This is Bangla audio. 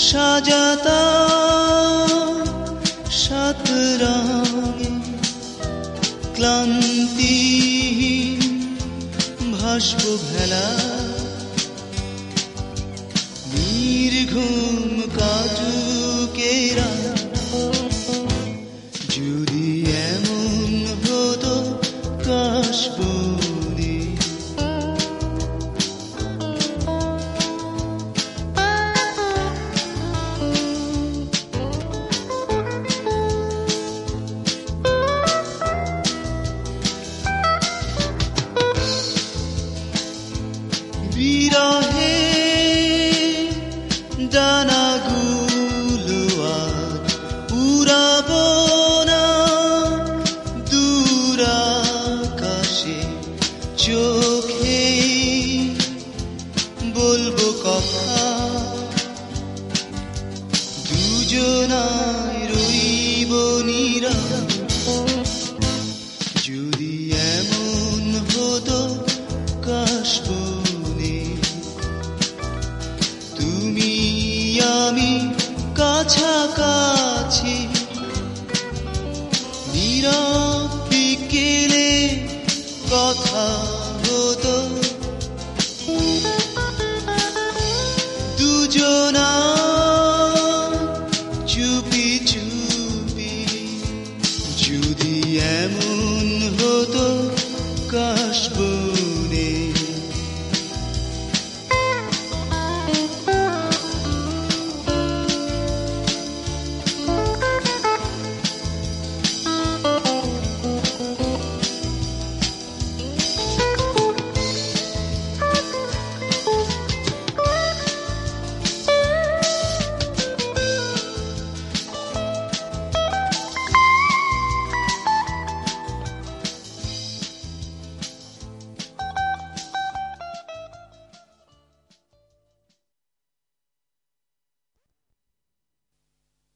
সাজাতা সাত রঙে ক্লান্তিহীন ভাসব ভেলা নির্ঘুম কাটুকেরা যদি এমন হতো কাশবনে বিরহে ডানাগুলো আর উড়াবো না দূর আকাশে চোখে বলবো কথা দুজনায় রইব নীরব যদি এমন হতো কাশবনে তুমি আমি কাছাকাছি নীরব বিকেলে কথা হতো দুজনা চুপি চুপি যদি এমন হতো কাশবনে